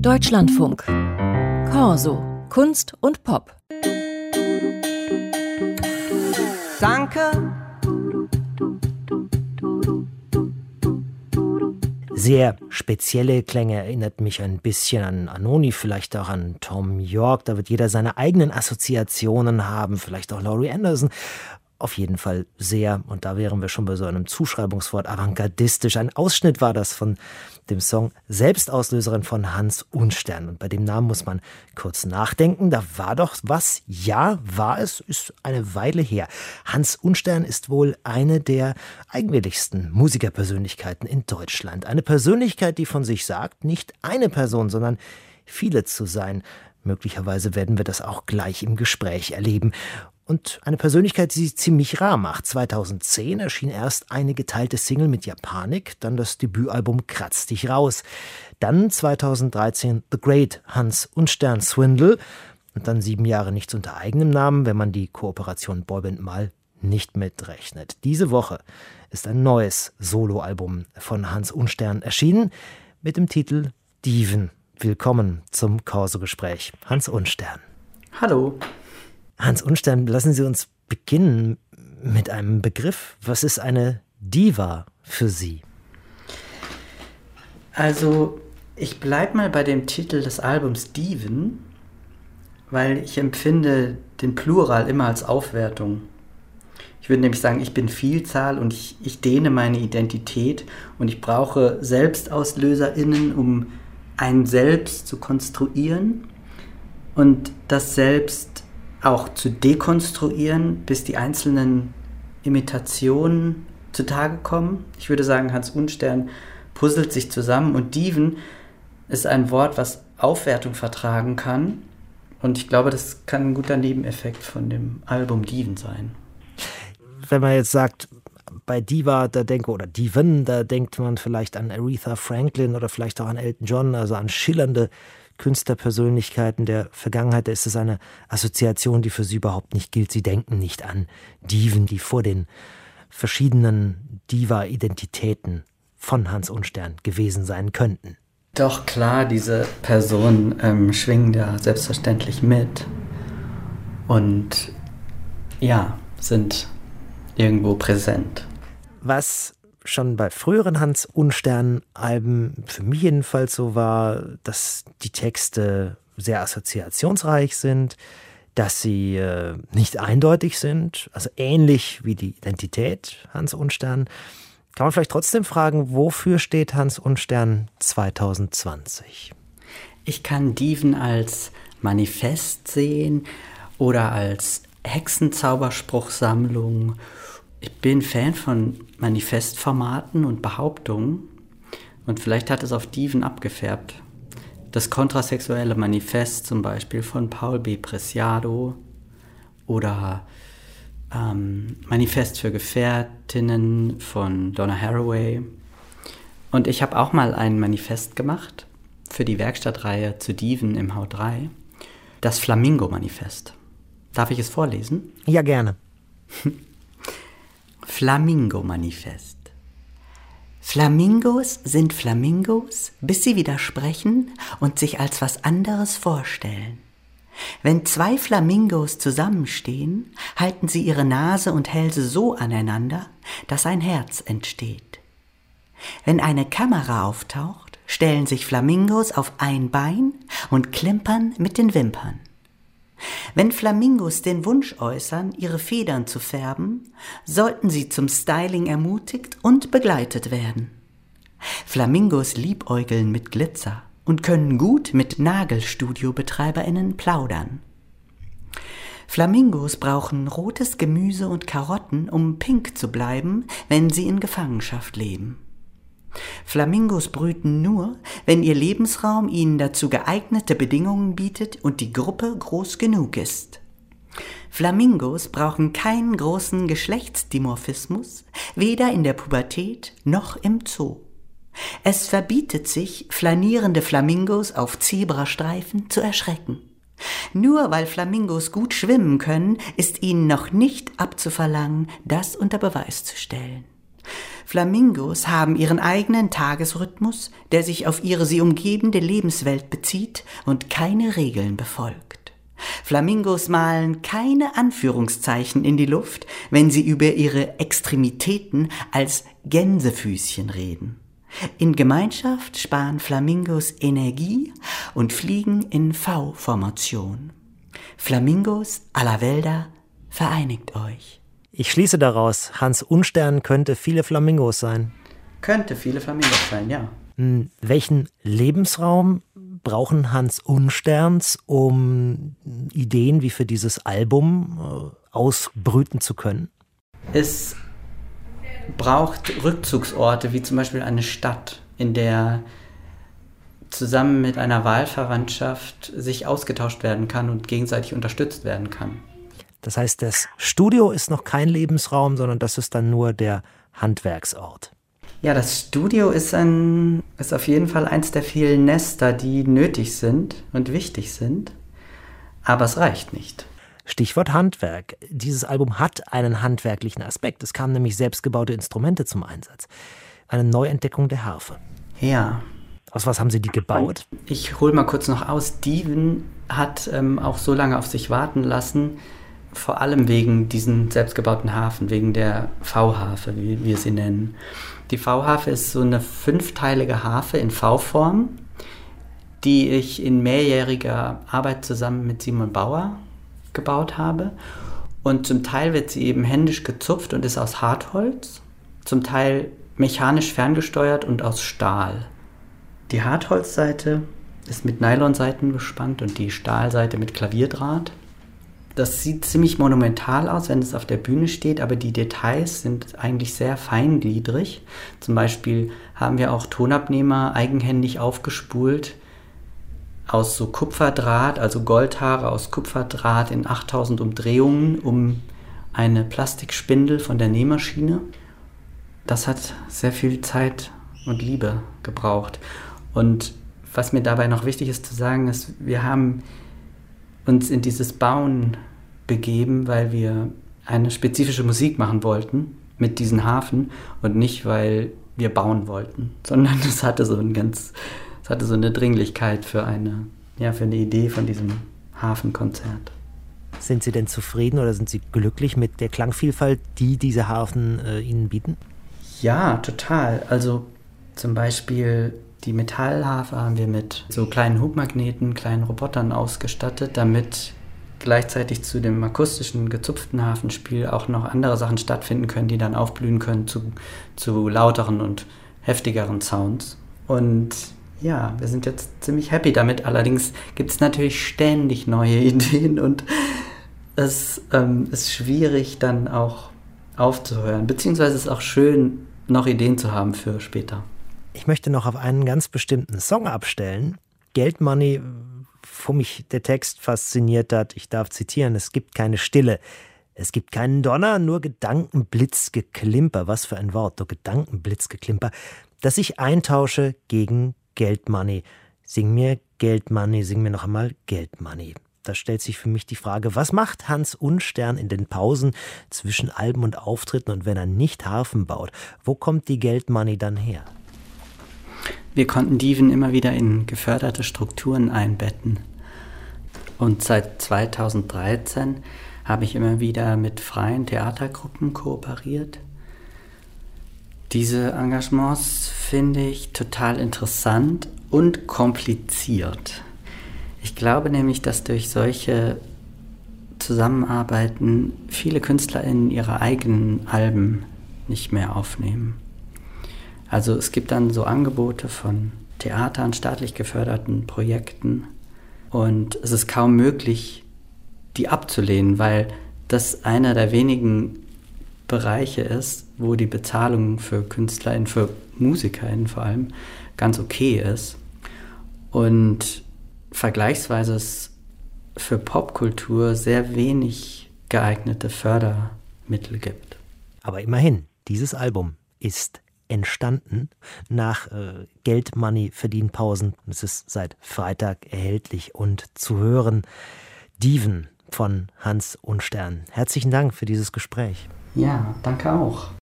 Deutschlandfunk. Corso. Kunst und Pop. Danke. Sehr spezielle Klänge, erinnert mich ein bisschen an Anoni, vielleicht auch an Thom Yorke. Da wird jeder seine eigenen Assoziationen haben, vielleicht auch Laurie Anderson. Auf jeden Fall sehr, und da wären wir schon bei so einem Zuschreibungswort, avantgardistisch. Ein Ausschnitt war das von dem Song Selbstauslöserin von Hans Unstern. Und bei dem Namen muss man kurz nachdenken. Da war doch was? Ja, war es, ist eine Weile her. Hans Unstern ist wohl eine der eigenwilligsten Musikerpersönlichkeiten in Deutschland. Eine Persönlichkeit, die von sich sagt, nicht eine Person, sondern viele zu sein. Möglicherweise werden wir das auch gleich im Gespräch erleben. Und eine Persönlichkeit, die sie ziemlich rar macht. 2010 erschien erst eine geteilte Single mit Japanik, dann das Debütalbum Kratz dich raus. Dann 2013 The Great Hans Unstern Swindle und dann 7 Jahre nichts unter eigenem Namen, wenn man die Kooperation Boyband mal nicht mitrechnet. Diese Woche ist ein neues Soloalbum von Hans Unstern erschienen mit dem Titel Dieven. Willkommen zum Corso-Gespräch, Hans Unstern. Hallo. Hans Unstern, lassen Sie uns beginnen mit einem Begriff. Was ist eine Diva für Sie? Also, ich bleibe mal bei dem Titel des Albums Dieven, weil ich empfinde den Plural immer als Aufwertung. Ich würde nämlich sagen, ich bin Vielzahl und ich dehne meine Identität und ich brauche SelbstauslöserInnen, um ein Selbst zu konstruieren und das Selbst auch zu dekonstruieren, bis die einzelnen Imitationen zutage kommen. Ich würde sagen, Hans Unstern puzzelt sich zusammen und Dieven ist ein Wort, was Aufwertung vertragen kann. Und ich glaube, das kann ein guter Nebeneffekt von dem Album Dieven sein. Wenn man jetzt sagt, bei Diva, da Dieven, da denkt man vielleicht an Aretha Franklin oder vielleicht auch an Elton John, also an schillernde Künstlerpersönlichkeiten der Vergangenheit. Da ist es eine Assoziation, die für Sie überhaupt nicht gilt. Sie denken nicht an Diven, die vor den verschiedenen Diva-Identitäten von Hans Unstern gewesen sein könnten. Doch klar, diese Personen schwingen da selbstverständlich mit und ja, sind irgendwo präsent. Was schon bei früheren Hans Unstern-Alben für mich jedenfalls so war, dass die Texte sehr assoziationsreich sind, dass sie nicht eindeutig sind, also ähnlich wie die Identität Hans Unstern. Kann man vielleicht trotzdem fragen, wofür steht Hans Unstern 2020? Ich kann Dieven als Manifest sehen oder als Hexenzauberspruchsammlung. Ich bin Fan von Manifestformaten und Behauptungen und vielleicht hat es auf Dieven abgefärbt. Das kontrasexuelle Manifest zum Beispiel von Paul B. Preciado oder Manifest für Gefährtinnen von Donna Haraway. Und ich habe auch mal ein Manifest gemacht für die Werkstattreihe zu Dieven im H3, das Flamingo-Manifest. Darf ich es vorlesen? Ja, gerne. Flamingo-Manifest. Flamingos sind Flamingos, bis sie widersprechen und sich als was anderes vorstellen. Wenn 2 Flamingos zusammenstehen, halten sie ihre Nase und Hälse so aneinander, dass ein Herz entsteht. Wenn eine Kamera auftaucht, stellen sich Flamingos auf ein Bein und klimpern mit den Wimpern. Wenn Flamingos den Wunsch äußern, ihre Federn zu färben, sollten sie zum Styling ermutigt und begleitet werden. Flamingos liebäugeln mit Glitzer und können gut mit Nagelstudio-BetreiberInnen plaudern. Flamingos brauchen rotes Gemüse und Karotten, um pink zu bleiben, wenn sie in Gefangenschaft leben. Flamingos brüten nur, wenn ihr Lebensraum ihnen dazu geeignete Bedingungen bietet und die Gruppe groß genug ist. Flamingos brauchen keinen großen Geschlechtsdimorphismus, weder in der Pubertät noch im Zoo. Es verbietet sich, flanierende Flamingos auf Zebrastreifen zu erschrecken. Nur weil Flamingos gut schwimmen können, ist ihnen noch nicht abzuverlangen, das unter Beweis zu stellen. Flamingos haben ihren eigenen Tagesrhythmus, der sich auf ihre sie umgebende Lebenswelt bezieht und keine Regeln befolgt. Flamingos malen keine Anführungszeichen in die Luft, wenn sie über ihre Extremitäten als Gänsefüßchen reden. In Gemeinschaft sparen Flamingos Energie und fliegen in V-Formation. Flamingos aller Wälder, vereinigt euch. Ich schließe daraus, Hans Unstern könnte viele Flamingos sein. Könnte viele Flamingos sein, ja. Welchen Lebensraum brauchen Hans Unsterns, um Ideen wie für dieses Album ausbrüten zu können? Es braucht Rückzugsorte, wie zum Beispiel eine Stadt, in der zusammen mit einer Wahlverwandtschaft sich ausgetauscht werden kann und gegenseitig unterstützt werden kann. Das heißt, das Studio ist noch kein Lebensraum, sondern das ist dann nur der Handwerksort. Ja, das Studio ist auf jeden Fall eins der vielen Nester, die nötig sind und wichtig sind, aber es reicht nicht. Stichwort Handwerk. Dieses Album hat einen handwerklichen Aspekt. Es kamen nämlich selbstgebaute Instrumente zum Einsatz. Eine Neuentdeckung der Harfe. Ja. Aus was haben Sie die gebaut? Ich hole mal kurz noch aus. Steven hat auch so lange auf sich warten lassen, vor allem wegen diesen selbstgebauten Harfen, wegen der V-Harfe, wie wir sie nennen. Die V-Harfe ist so eine 5-teilige Harfe in V-Form, die ich in mehrjähriger Arbeit zusammen mit Simon Bauer gebaut habe. Und zum Teil wird sie eben händisch gezupft und ist aus Hartholz, zum Teil mechanisch ferngesteuert und aus Stahl. Die Hartholzseite ist mit Nylonseiten bespannt und die Stahlseite mit Klavierdraht. Das sieht ziemlich monumental aus, wenn es auf der Bühne steht, aber die Details sind eigentlich sehr feingliedrig. Zum Beispiel haben wir auch Tonabnehmer eigenhändig aufgespult aus so Kupferdraht, also Goldhaare aus Kupferdraht in 8000 Umdrehungen um eine Plastikspindel von der Nähmaschine. Das hat sehr viel Zeit und Liebe gebraucht. Und was mir dabei noch wichtig ist zu sagen, ist, wir haben uns in dieses Bauen begeben, weil wir eine spezifische Musik machen wollten mit diesen Harfen und nicht, weil wir bauen wollten, sondern es hatte so eine Dringlichkeit für eine Idee von diesem Hafenkonzert. Sind Sie denn zufrieden oder sind Sie glücklich mit der Klangvielfalt, die diese Harfen Ihnen bieten? Ja, total. Also zum Beispiel die Metallharfe haben wir mit so kleinen Hubmagneten, kleinen Robotern ausgestattet, damit gleichzeitig zu dem akustischen, gezupften Harfenspiel auch noch andere Sachen stattfinden können, die dann aufblühen können zu lauteren und heftigeren Sounds. Und ja, wir sind jetzt ziemlich happy damit. Allerdings gibt es natürlich ständig neue Ideen und es ist schwierig dann auch aufzuhören. Beziehungsweise es ist auch schön, noch Ideen zu haben für später. Ich möchte noch auf einen ganz bestimmten Song abstellen. Geldmoney, wo mich der Text fasziniert hat. Ich darf zitieren: Es gibt keine Stille. Es gibt keinen Donner, nur Gedankenblitzgeklimper. Was für ein Wort, nur Gedankenblitzgeklimper, das ich eintausche gegen Geldmoney. Sing mir Geldmoney, sing mir noch einmal Geldmoney. Da stellt sich für mich die Frage, was macht Hans Unstern in den Pausen zwischen Alben und Auftritten und wenn er nicht Harfen baut? Wo kommt die Geldmoney dann her? Wir konnten Steven immer wieder in geförderte Strukturen einbetten. Und seit 2013 habe ich immer wieder mit freien Theatergruppen kooperiert. Diese Engagements finde ich total interessant und kompliziert. Ich glaube nämlich, dass durch solche Zusammenarbeiten viele KünstlerInnen ihre eigenen Alben nicht mehr aufnehmen. Also es gibt dann so Angebote von Theatern, staatlich geförderten Projekten und es ist kaum möglich, die abzulehnen, weil das einer der wenigen Bereiche ist, wo die Bezahlung für KünstlerInnen, für MusikerInnen vor allem, ganz okay ist. Und vergleichsweise es für Popkultur sehr wenig geeignete Fördermittel gibt. Aber immerhin, dieses Album ist entstanden nach Geldmoney-Verdienpausen. Es ist seit Freitag erhältlich und zu hören. Steven von Hans Unstern. Herzlichen Dank für dieses Gespräch. Ja, danke auch.